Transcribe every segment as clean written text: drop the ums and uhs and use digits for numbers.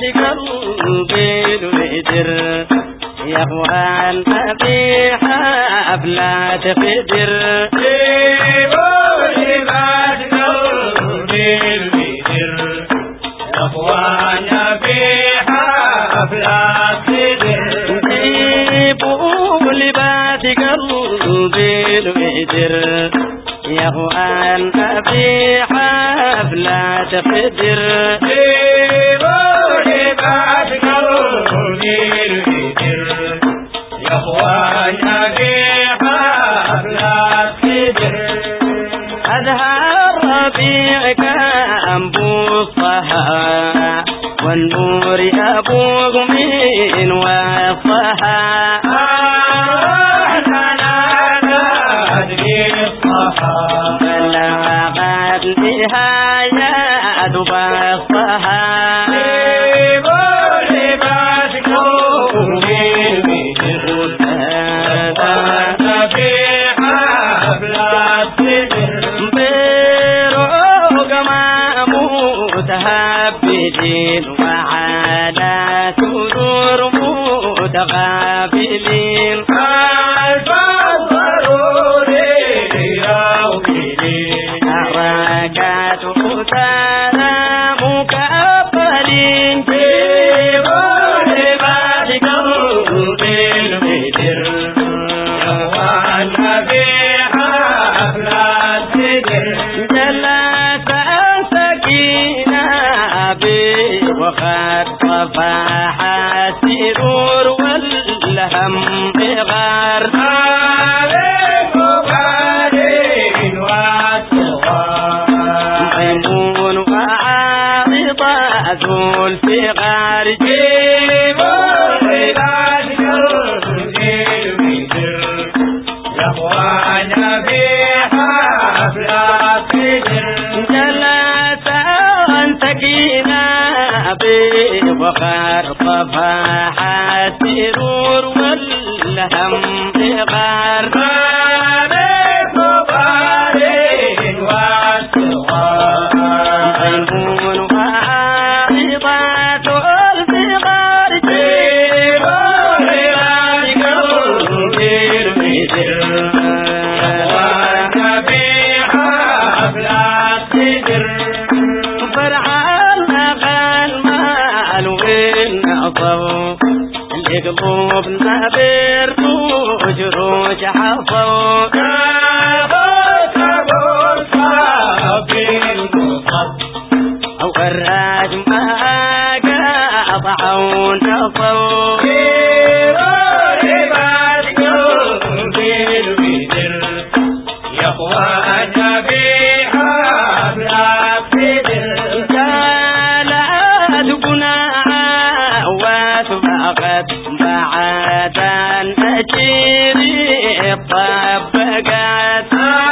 قلبي الوتر يا اخوان في حفلات فجر لبات قلبي الوتر يا اخوان في حفلات فجر لبات قلبي الوتر يا اخوان في حفلات فجر والنور أبوغ من وصها أحسنا أدري الصها بلغت نهاية بصها متهبدين وعلى سرور متغافلين ألف ضروري يومين حركات سلام مكبلين جيبوا لباس قلبي الوتر وانا في حفلات سدر جلس وقد صفاح السرور والهم غار عليك بارين والصغار ميمون وعاطفة الفغار جيبوا لباس قلبي الوتر يا اخوانا في حفلات فجر جلس سكينة وقد صفاح السرور والهم غار عليك بارين والصغار ميمون وعاطفة الفغار جيبوا لباس قلبي الوتر وانا في حفلات سدر قلوبنا برموج روج حفظوا كابوس صافي المصب أو الراج ما قطعوا نصوا لباس قلبي الوتر يا اخوانا في حفلات فجر جلالتنا وسبقت بعدا أجيري طبقت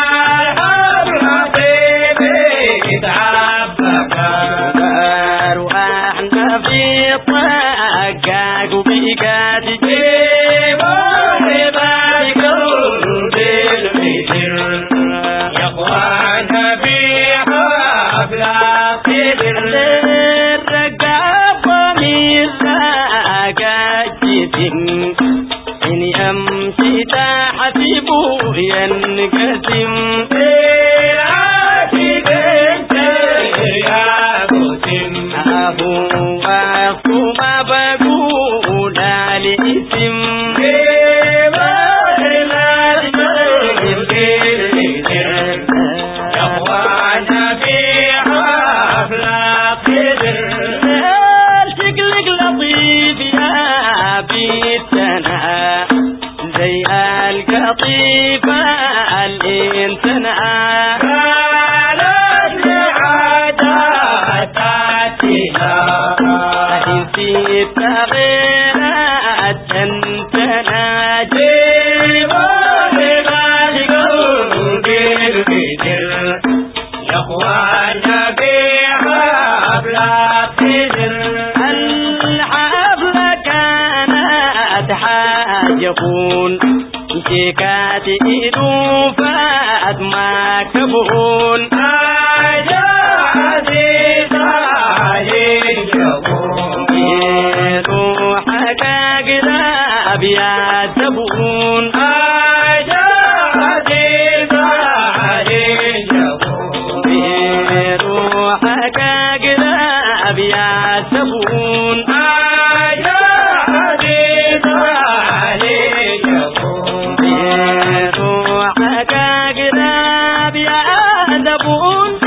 حبيبي تعبقت أرواحنا في طقاق وبقات جيبوا لباس قلبي الوتر يا اخوانا في حفلات فجر إن أمشي تحسبه ينقسم بالعاتب انت يا مسلم أهو ما بقول الاسم يا اخوانا في حفلات فجر شكلك لطيف يا بيتنا زي القطيفة الإنسانة كانت لعاداتنا نسيت غيرها تنتنا جيبوا لباس قلبي الوتر يا اخوانا في حفلات فجر الحفلة كانت حاجة شيكات إلوفات ما كبون أجا عزيزة يجبون يا زبون روحك قلب يا زبون روحك قلب يا زبون